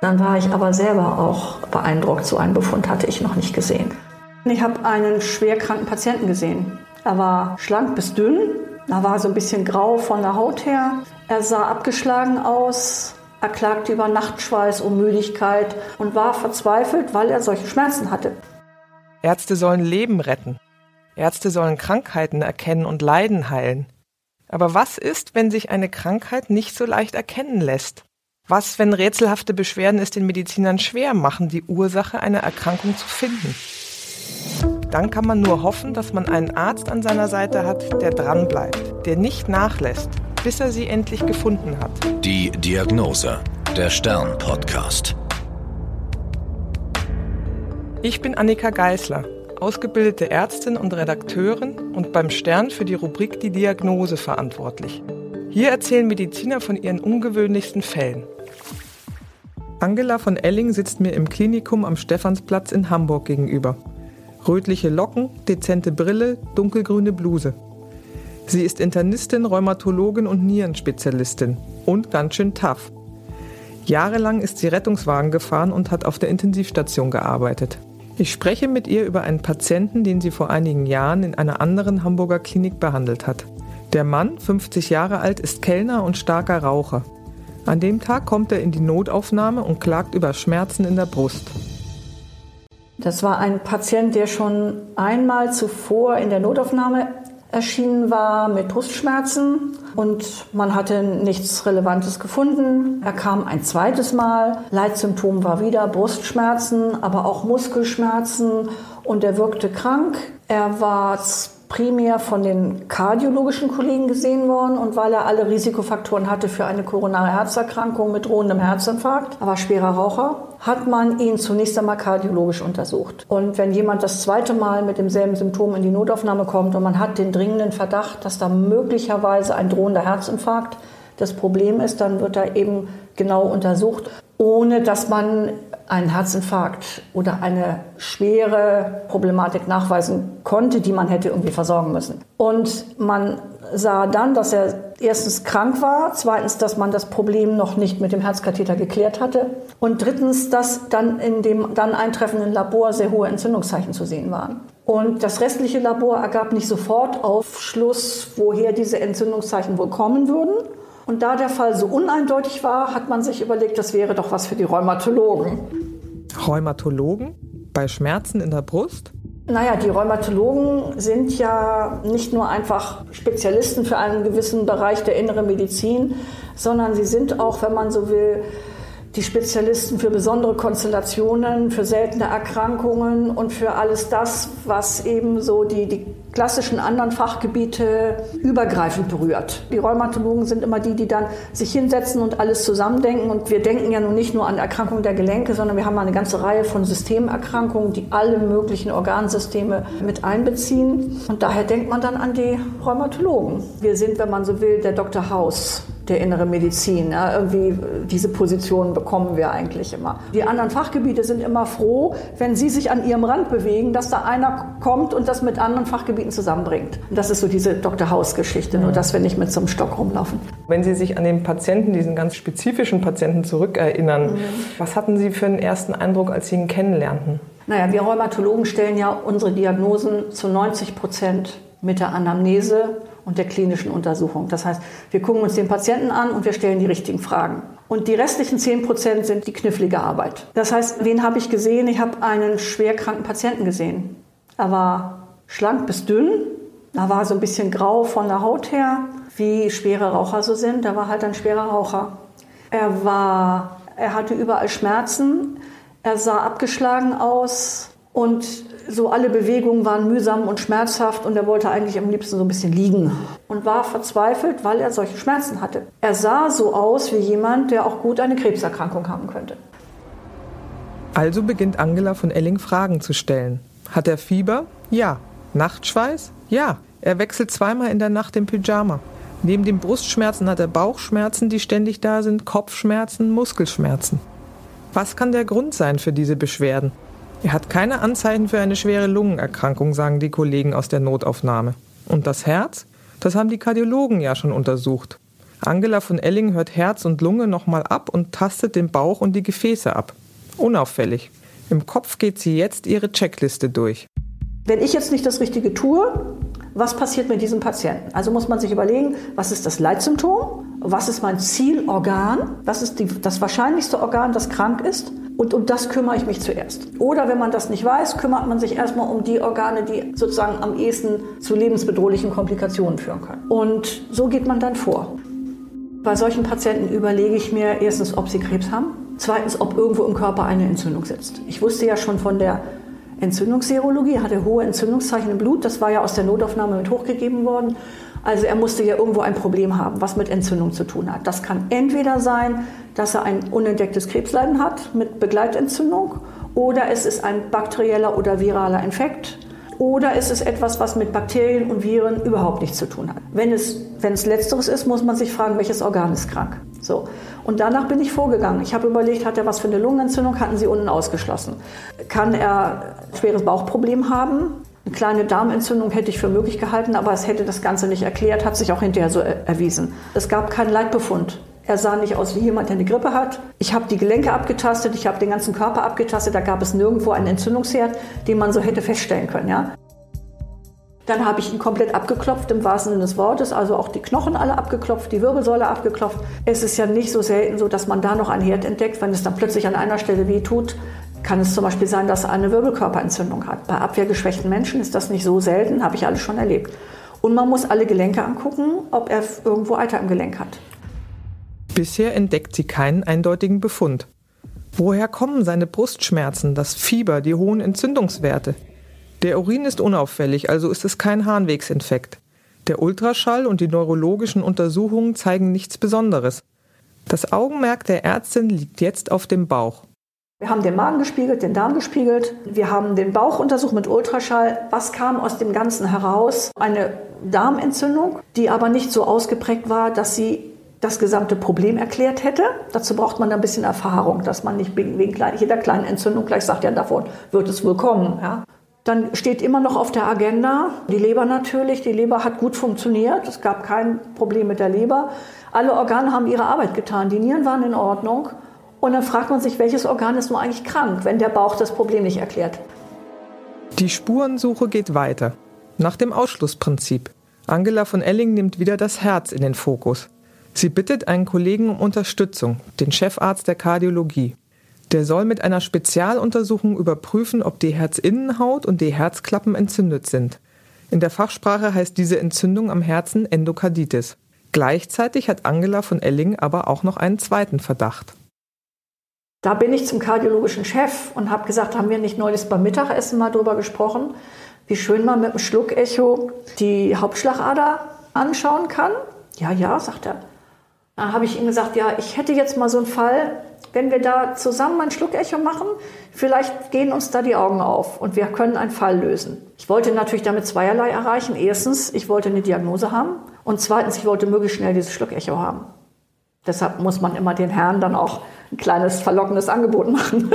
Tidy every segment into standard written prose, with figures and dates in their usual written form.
Dann war ich aber selber auch beeindruckt. So einen Befund hatte ich noch nicht gesehen. Ich habe einen schwerkranken Patienten gesehen. Er war schlank bis dünn. Er war so ein bisschen grau von der Haut her. Er sah abgeschlagen aus. Er klagte über Nachtschweiß und Müdigkeit und war verzweifelt, weil er solche Schmerzen hatte. Ärzte sollen Leben retten. Ärzte sollen Krankheiten erkennen und Leiden heilen. Aber was ist, wenn sich eine Krankheit nicht so leicht erkennen lässt? Was, wenn rätselhafte Beschwerden es den Medizinern schwer machen, die Ursache einer Erkrankung zu finden? Dann kann man nur hoffen, dass man einen Arzt an seiner Seite hat, der dranbleibt, der nicht nachlässt, bis er sie endlich gefunden hat. Die Diagnose, der Stern-Podcast. Ich bin Annika Geisler, ausgebildete Ärztin und Redakteurin und beim Stern für die Rubrik Die Diagnose verantwortlich. Hier erzählen Mediziner von ihren ungewöhnlichsten Fällen. Angela von Elling sitzt mir im Klinikum am Stephansplatz in Hamburg gegenüber. Rötliche Locken, dezente Brille, dunkelgrüne Bluse. Sie ist Internistin, Rheumatologin und Nierenspezialistin und ganz schön tough. Jahrelang ist sie Rettungswagen gefahren und hat auf der Intensivstation gearbeitet. Ich spreche mit ihr über einen Patienten, den sie vor einigen Jahren in einer anderen Hamburger Klinik behandelt hat. Der Mann, 50 Jahre alt, ist Kellner und starker Raucher. An dem Tag kommt er in die Notaufnahme und klagt über Schmerzen in der Brust. Das war ein Patient, der schon einmal zuvor in der Notaufnahme erschienen war mit Brustschmerzen und man hatte nichts Relevantes gefunden. Er kam ein zweites Mal. Leitsymptom war wieder Brustschmerzen, aber auch Muskelschmerzen und er wirkte krank. Er war primär von den kardiologischen Kollegen gesehen worden und weil er alle Risikofaktoren hatte für eine koronare Herzerkrankung mit drohendem Herzinfarkt, aber schwerer Raucher, hat man ihn zunächst einmal kardiologisch untersucht. Und wenn jemand das zweite Mal mit demselben Symptom in die Notaufnahme kommt und man hat den dringenden Verdacht, dass da möglicherweise ein drohender Herzinfarkt das Problem ist, dann wird er eben genau untersucht, ohne dass man einen Herzinfarkt oder eine schwere Problematik nachweisen konnte, die man hätte irgendwie versorgen müssen. Und man sah dann, dass er erstens krank war, zweitens, dass man das Problem noch nicht mit dem Herzkatheter geklärt hatte und drittens, dass dann in dem dann eintreffenden Labor sehr hohe Entzündungszeichen zu sehen waren. Und das restliche Labor ergab nicht sofort Aufschluss, woher diese Entzündungszeichen wohl kommen würden. Und da der Fall so uneindeutig war, hat man sich überlegt, das wäre doch was für die Rheumatologen. Rheumatologen? Bei Schmerzen in der Brust? Naja, die Rheumatologen sind ja nicht nur einfach Spezialisten für einen gewissen Bereich der inneren Medizin, sondern sie sind auch, wenn man so will, die Spezialisten für besondere Konstellationen, für seltene Erkrankungen und für alles das, was eben so die klassischen anderen Fachgebiete übergreifend berührt. Die Rheumatologen sind immer die dann sich hinsetzen und alles zusammendenken. Und wir denken ja nun nicht nur an Erkrankungen der Gelenke, sondern wir haben eine ganze Reihe von Systemerkrankungen, die alle möglichen Organsysteme mit einbeziehen. Und daher denkt man dann an die Rheumatologen. Wir sind, wenn man so will, der Dr. House der inneren Medizin. Ja, irgendwie diese Position bekommen wir eigentlich immer. Die anderen Fachgebiete sind immer froh, wenn sie sich an ihrem Rand bewegen, dass da einer kommt und das mit anderen Fachgebieten zusammenbringt. Und das ist so diese Dr. House-Geschichte, nur dass wir nicht mit so einem Stock rumlaufen. Wenn Sie sich an den Patienten, diesen ganz spezifischen Patienten zurückerinnern, was hatten Sie für einen ersten Eindruck, als Sie ihn kennenlernten? Naja, wir Rheumatologen stellen ja unsere Diagnosen zu 90% mit der Anamnese und der klinischen Untersuchung. Das heißt, wir gucken uns den Patienten an und wir stellen die richtigen Fragen. Und die restlichen 10% sind die knifflige Arbeit. Das heißt, wen habe ich gesehen? Ich habe einen schwerkranken Patienten gesehen. Er war schlank bis dünn. Er war so ein bisschen grau von der Haut her, wie schwere Raucher so sind. Er war halt ein schwerer Raucher. Er hatte überall Schmerzen. Er sah abgeschlagen aus und so alle Bewegungen waren mühsam und schmerzhaft und er wollte eigentlich am liebsten so ein bisschen liegen und war verzweifelt, weil er solche Schmerzen hatte. Er sah so aus wie jemand, der auch gut eine Krebserkrankung haben könnte. Also beginnt Angela von Elling Fragen zu stellen. Hat er Fieber? Ja. Nachtschweiß? Ja. Er wechselt zweimal in der Nacht im Pyjama. Neben den Brustschmerzen hat er Bauchschmerzen, die ständig da sind, Kopfschmerzen, Muskelschmerzen. Was kann der Grund sein für diese Beschwerden? Er hat keine Anzeichen für eine schwere Lungenerkrankung, sagen die Kollegen aus der Notaufnahme. Und das Herz? Das haben die Kardiologen ja schon untersucht. Angela von Elling hört Herz und Lunge nochmal ab und tastet den Bauch und die Gefäße ab. Unauffällig. Im Kopf geht sie jetzt ihre Checkliste durch. Wenn ich jetzt nicht das Richtige tue, was passiert mit diesem Patienten? Also muss man sich überlegen, was ist das Leitsymptom? Was ist mein Zielorgan? Was ist das wahrscheinlichste Organ, das krank ist? Und um das kümmere ich mich zuerst. Oder wenn man das nicht weiß, kümmert man sich erstmal um die Organe, die sozusagen am ehesten zu lebensbedrohlichen Komplikationen führen können. Und so geht man dann vor. Bei solchen Patienten überlege ich mir erstens, ob sie Krebs haben. Zweitens, ob irgendwo im Körper eine Entzündung sitzt. Ich wusste ja schon von der Entzündungsserologie, hatte hohe Entzündungszeichen im Blut. Das war ja aus der Notaufnahme mit hochgegeben worden. Also er musste ja irgendwo ein Problem haben, was mit Entzündung zu tun hat. Das kann entweder sein, dass er ein unentdecktes Krebsleiden hat mit Begleitentzündung, oder es ist ein bakterieller oder viraler Infekt, oder es ist etwas, was mit Bakterien und Viren überhaupt nichts zu tun hat. Wenn es Letzteres ist, muss man sich fragen, welches Organ ist krank. So. Und danach bin ich vorgegangen. Ich habe überlegt, hat er was für eine Lungenentzündung, hatten sie unten ausgeschlossen. Kann er ein schweres Bauchproblem haben? Eine kleine Darmentzündung hätte ich für möglich gehalten, aber es hätte das Ganze nicht erklärt, hat sich auch hinterher so erwiesen. Es gab keinen Leitbefund. Er sah nicht aus wie jemand, der eine Grippe hat. Ich habe die Gelenke abgetastet, ich habe den ganzen Körper abgetastet. Da gab es nirgendwo einen Entzündungsherd, den man so hätte feststellen können. Ja? Dann habe ich ihn komplett abgeklopft, im wahrsten Sinne des Wortes, also auch die Knochen alle abgeklopft, die Wirbelsäule abgeklopft. Es ist ja nicht so selten so, dass man da noch einen Herd entdeckt. Wenn es dann plötzlich an einer Stelle wehtut, kann es zum Beispiel sein, dass er eine Wirbelkörperentzündung hat. Bei abwehrgeschwächten Menschen ist das nicht so selten, habe ich alles schon erlebt. Und man muss alle Gelenke angucken, ob er irgendwo Eiter im Gelenk hat. Bisher entdeckt sie keinen eindeutigen Befund. Woher kommen seine Brustschmerzen, das Fieber, die hohen Entzündungswerte? Der Urin ist unauffällig, also ist es kein Harnwegsinfekt. Der Ultraschall und die neurologischen Untersuchungen zeigen nichts Besonderes. Das Augenmerk der Ärztin liegt jetzt auf dem Bauch. Wir haben den Magen gespiegelt, den Darm gespiegelt. Wir haben den Bauch untersucht mit Ultraschall. Was kam aus dem Ganzen heraus? Eine Darmentzündung, die aber nicht so ausgeprägt war, dass sie das gesamte Problem erklärt hätte. Dazu braucht man ein bisschen Erfahrung, dass man nicht wegen jeder kleinen Entzündung gleich sagt, ja, davon wird es wohl kommen. Ja. Dann steht immer noch auf der Agenda die Leber natürlich. Die Leber hat gut funktioniert. Es gab kein Problem mit der Leber. Alle Organe haben ihre Arbeit getan. Die Nieren waren in Ordnung. Und dann fragt man sich, welches Organ ist nun eigentlich krank, wenn der Bauch das Problem nicht erklärt. Die Spurensuche geht weiter. Nach dem Ausschlussprinzip. Angela von Elling nimmt wieder das Herz in den Fokus. Sie bittet einen Kollegen um Unterstützung, den Chefarzt der Kardiologie. Der soll mit einer Spezialuntersuchung überprüfen, ob die Herzinnenhaut und die Herzklappen entzündet sind. In der Fachsprache heißt diese Entzündung am Herzen Endokarditis. Gleichzeitig hat Angela von Elling aber auch noch einen zweiten Verdacht. Da bin ich zum kardiologischen Chef und habe gesagt, haben wir nicht neulich beim Mittagessen mal drüber gesprochen, wie schön man mit einem Schluckecho die Hauptschlagader anschauen kann? Ja, sagt er. Dann habe ich ihm gesagt, ja, ich hätte jetzt mal so einen Fall, wenn wir da zusammen ein Schluckecho machen, vielleicht gehen uns da die Augen auf und wir können einen Fall lösen. Ich wollte natürlich damit zweierlei erreichen. Erstens, ich wollte eine Diagnose haben und zweitens, ich wollte möglichst schnell dieses Schluckecho haben. Deshalb muss man immer den Herren dann auch ein kleines verlockendes Angebot machen.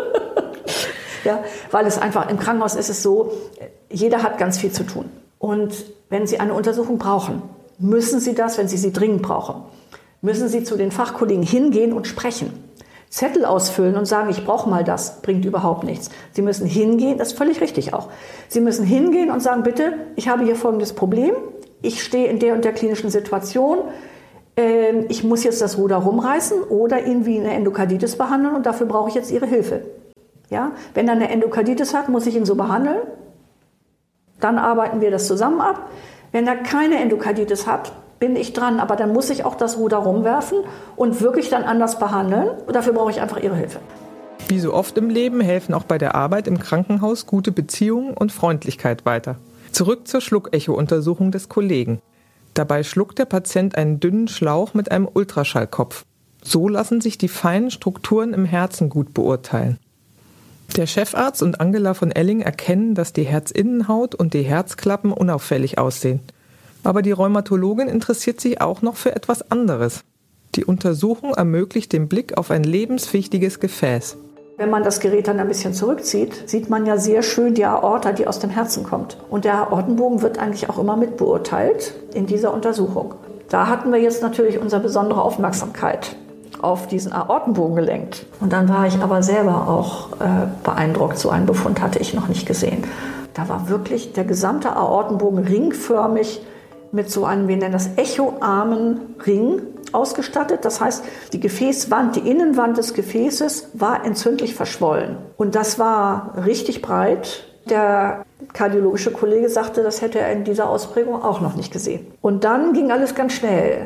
Ja, weil es einfach, im Krankenhaus ist es so, jeder hat ganz viel zu tun. Und wenn Sie eine Untersuchung brauchen, müssen Sie das, wenn Sie sie dringend brauchen, müssen Sie zu den Fachkollegen hingehen und sprechen. Zettel ausfüllen und sagen, ich brauche mal das, bringt überhaupt nichts. Sie müssen hingehen, das ist völlig richtig auch. Sie müssen hingehen und sagen, bitte, ich habe hier folgendes Problem, ich stehe in der und der klinischen Situation, ich muss jetzt das Ruder rumreißen oder ihn wie eine Endokarditis behandeln und dafür brauche ich jetzt Ihre Hilfe. Ja? Wenn er eine Endokarditis hat, muss ich ihn so behandeln, dann arbeiten wir das zusammen ab. Wenn er keine Endokarditis hat, bin ich dran, aber dann muss ich auch das Ruder rumwerfen und wirklich dann anders behandeln. Und dafür brauche ich einfach Ihre Hilfe. Wie so oft im Leben helfen auch bei der Arbeit im Krankenhaus gute Beziehungen und Freundlichkeit weiter. Zurück zur Schluckecho-Untersuchung des Kollegen. Dabei schluckt der Patient einen dünnen Schlauch mit einem Ultraschallkopf. So lassen sich die feinen Strukturen im Herzen gut beurteilen. Der Chefarzt und Angela von Elling erkennen, dass die Herzinnenhaut und die Herzklappen unauffällig aussehen. Aber die Rheumatologin interessiert sich auch noch für etwas anderes. Die Untersuchung ermöglicht den Blick auf ein lebenswichtiges Gefäß. Wenn man das Gerät dann ein bisschen zurückzieht, sieht man ja sehr schön die Aorta, die aus dem Herzen kommt. Und der Aortenbogen wird eigentlich auch immer mit beurteilt in dieser Untersuchung. Da hatten wir jetzt natürlich unsere besondere Aufmerksamkeit auf diesen Aortenbogen gelenkt. Und dann war ich aber selber auch beeindruckt. So einen Befund hatte ich noch nicht gesehen. Da war wirklich der gesamte Aortenbogen ringförmig mit so einem, wir nennen das echoarmen Ring ausgestattet. Das heißt, die Gefäßwand, die Innenwand des Gefäßes war entzündlich verschwollen. Und das war richtig breit. Der kardiologische Kollege sagte, das hätte er in dieser Ausprägung auch noch nicht gesehen. Und dann ging alles ganz schnell.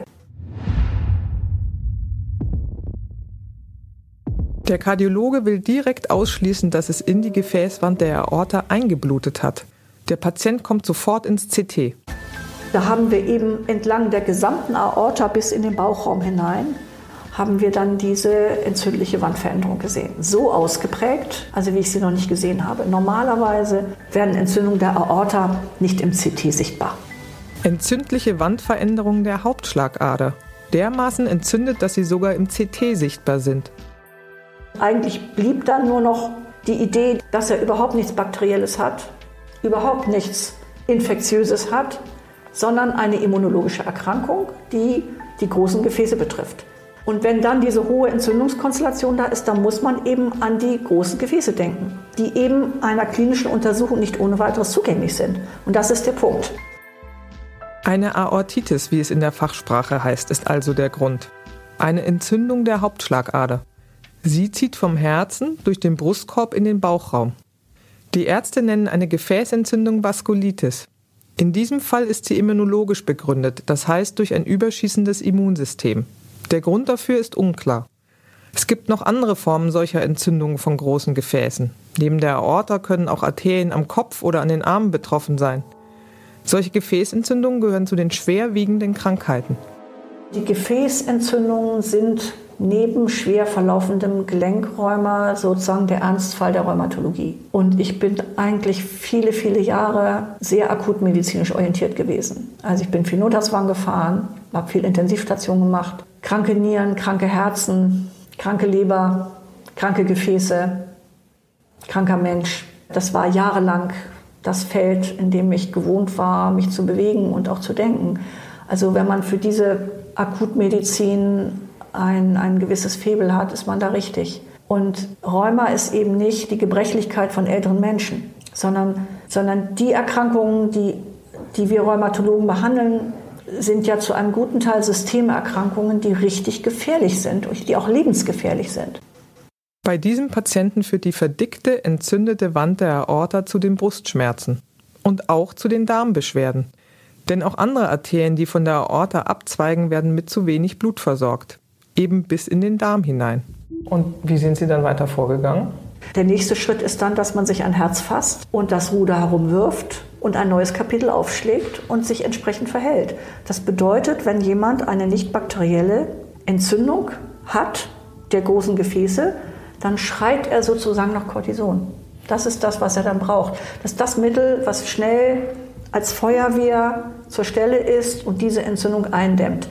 Der Kardiologe will direkt ausschließen, dass es in die Gefäßwand der Aorta eingeblutet hat. Der Patient kommt sofort ins CT. Da haben wir eben entlang der gesamten Aorta bis in den Bauchraum hinein, haben wir dann diese entzündliche Wandveränderung gesehen. So ausgeprägt, also wie ich sie noch nicht gesehen habe. Normalerweise werden Entzündungen der Aorta nicht im CT sichtbar. Entzündliche Wandveränderungen der Hauptschlagader. Dermaßen entzündet, dass sie sogar im CT sichtbar sind. Eigentlich blieb dann nur noch die Idee, dass er überhaupt nichts Bakterielles hat, überhaupt nichts Infektiöses hat, sondern eine immunologische Erkrankung, die die großen Gefäße betrifft. Und wenn dann diese hohe Entzündungskonstellation da ist, dann muss man eben an die großen Gefäße denken, die eben einer klinischen Untersuchung nicht ohne weiteres zugänglich sind. Und das ist der Punkt. Eine Aortitis, wie es in der Fachsprache heißt, ist also der Grund. Eine Entzündung der Hauptschlagader. Sie zieht vom Herzen durch den Brustkorb in den Bauchraum. Die Ärzte nennen eine Gefäßentzündung Vaskulitis. In diesem Fall ist sie immunologisch begründet, das heißt durch ein überschießendes Immunsystem. Der Grund dafür ist unklar. Es gibt noch andere Formen solcher Entzündungen von großen Gefäßen. Neben der Aorta können auch Arterien am Kopf oder an den Armen betroffen sein. Solche Gefäßentzündungen gehören zu den schwerwiegenden Krankheiten. Die Gefäßentzündungen sind neben schwer verlaufendem Gelenkrheuma sozusagen der Ernstfall der Rheumatologie. Und ich bin eigentlich viele, viele Jahre sehr akut medizinisch orientiert gewesen. Also ich bin viel Notarztwagen gefahren, habe viel Intensivstation gemacht, kranke Nieren, kranke Herzen, kranke Leber, kranke Gefäße, kranker Mensch. Das war jahrelang das Feld, in dem ich gewohnt war, mich zu bewegen und auch zu denken. Also wenn man für diese Akutmedizin ein gewisses Faible hat, ist man da richtig. Und Rheuma ist eben nicht die Gebrechlichkeit von älteren Menschen, sondern die Erkrankungen, die wir Rheumatologen behandeln, sind ja zu einem guten Teil Systemerkrankungen, die richtig gefährlich sind und die auch lebensgefährlich sind. Bei diesem Patienten führt die verdickte, entzündete Wand der Aorta zu den Brustschmerzen und auch zu den Darmbeschwerden. Denn auch andere Arterien, die von der Aorta abzweigen, werden mit zu wenig Blut versorgt. Eben bis in den Darm hinein. Und wie sind Sie dann weiter vorgegangen? Der nächste Schritt ist dann, dass man sich ein Herz fasst und das Ruder herumwirft und ein neues Kapitel aufschlägt und sich entsprechend verhält. Das bedeutet, wenn jemand eine nicht bakterielle Entzündung hat der großen Gefäße, dann schreit er sozusagen nach Cortison. Das ist das, was er dann braucht. Das ist das Mittel, was schnell als Feuerwehr zur Stelle ist und diese Entzündung eindämmt.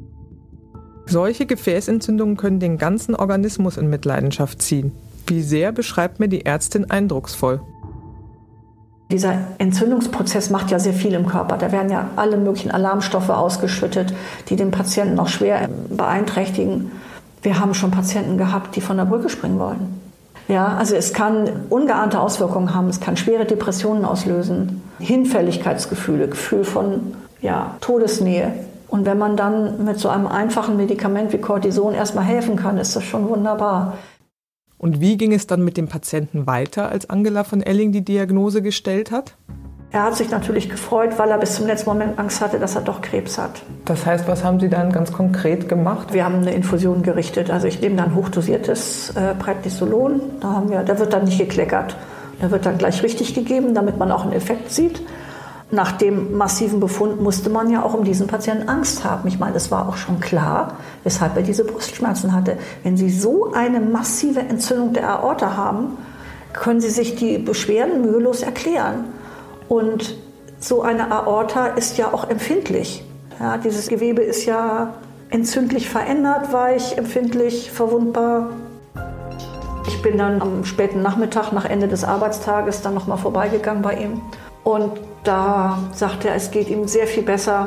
Solche Gefäßentzündungen können den ganzen Organismus in Mitleidenschaft ziehen. Wie sehr beschreibt mir die Ärztin eindrucksvoll. Dieser Entzündungsprozess macht ja sehr viel im Körper. Da werden ja alle möglichen Alarmstoffe ausgeschüttet, die den Patienten auch schwer beeinträchtigen. Wir haben schon Patienten gehabt, die von der Brücke springen wollen. Ja, also es kann ungeahnte Auswirkungen haben. Es kann schwere Depressionen auslösen, Hinfälligkeitsgefühle, Gefühl von Todesnähe. Und wenn man dann mit so einem einfachen Medikament wie Cortison erstmal helfen kann, ist das schon wunderbar. Und wie ging es dann mit dem Patienten weiter, als Angela von Elling die Diagnose gestellt hat? Er hat sich natürlich gefreut, weil er bis zum letzten Moment Angst hatte, dass er doch Krebs hat. Das heißt, was haben Sie dann ganz konkret gemacht? Wir haben eine Infusion gerichtet. Also ich nehme dann hochdosiertes Prednisolon. Da wird dann nicht gekleckert. Da wird dann gleich richtig gegeben, damit man auch einen Effekt sieht. Nach dem massiven Befund musste man ja auch um diesen Patienten Angst haben. Ich meine, es war auch schon klar, weshalb er diese Brustschmerzen hatte. Wenn Sie so eine massive Entzündung der Aorta haben, können Sie sich die Beschwerden mühelos erklären. Und so eine Aorta ist ja auch empfindlich. Ja, dieses Gewebe ist ja entzündlich verändert, weich, empfindlich, verwundbar. Ich bin dann am späten Nachmittag, nach Ende des Arbeitstages, dann nochmal vorbeigegangen bei ihm. Und da sagte er, es geht ihm sehr viel besser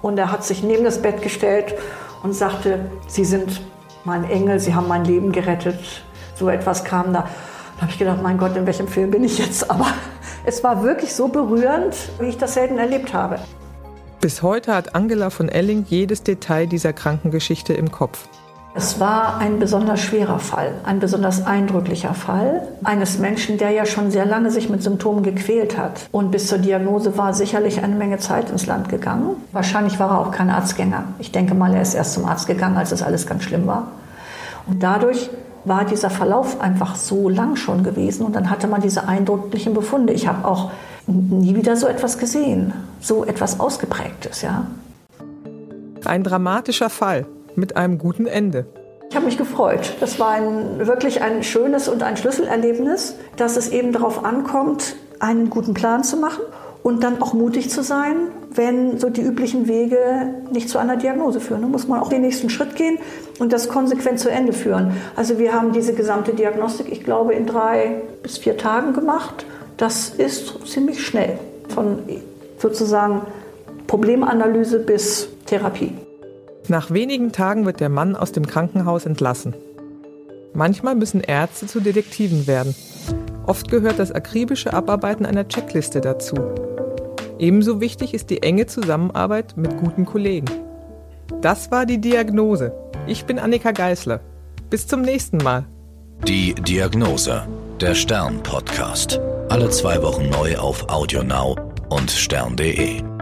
Und er hat sich neben das Bett gestellt und sagte, Sie sind mein Engel, Sie haben mein Leben gerettet. So etwas kam da. Da habe ich gedacht, mein Gott, in welchem Film bin ich jetzt? Aber es war wirklich so berührend, wie ich das selten erlebt habe. Bis heute hat Angela von Elling jedes Detail dieser Krankengeschichte im Kopf. Es war ein besonders schwerer Fall, ein besonders eindrücklicher Fall eines Menschen, der ja schon sehr lange sich mit Symptomen gequält hat. Und bis zur Diagnose war sicherlich eine Menge Zeit ins Land gegangen. Wahrscheinlich war er auch kein Arztgänger. Ich denke mal, er ist erst zum Arzt gegangen, als es alles ganz schlimm war. Und dadurch war dieser Verlauf einfach so lang schon gewesen. Und dann hatte man diese eindrücklichen Befunde. Ich habe auch nie wieder so etwas gesehen, so etwas Ausgeprägtes, ja. Ein dramatischer Fall. Mit einem guten Ende. Ich habe mich gefreut. Das war wirklich ein schönes und ein Schlüsselerlebnis, dass es eben darauf ankommt, einen guten Plan zu machen und dann auch mutig zu sein, wenn so die üblichen Wege nicht zu einer Diagnose führen. Da muss man auch den nächsten Schritt gehen und das konsequent zu Ende führen. Also wir haben diese gesamte Diagnostik, ich glaube, in 3 bis 4 Tagen gemacht. Das ist ziemlich schnell, von sozusagen Problemanalyse bis Therapie. Nach wenigen Tagen wird der Mann aus dem Krankenhaus entlassen. Manchmal müssen Ärzte zu Detektiven werden. Oft gehört das akribische Abarbeiten einer Checkliste dazu. Ebenso wichtig ist die enge Zusammenarbeit mit guten Kollegen. Das war die Diagnose. Ich bin Annika Geißler. Bis zum nächsten Mal. Die Diagnose, der Stern-Podcast. Alle 2 Wochen neu auf AudioNow und stern.de.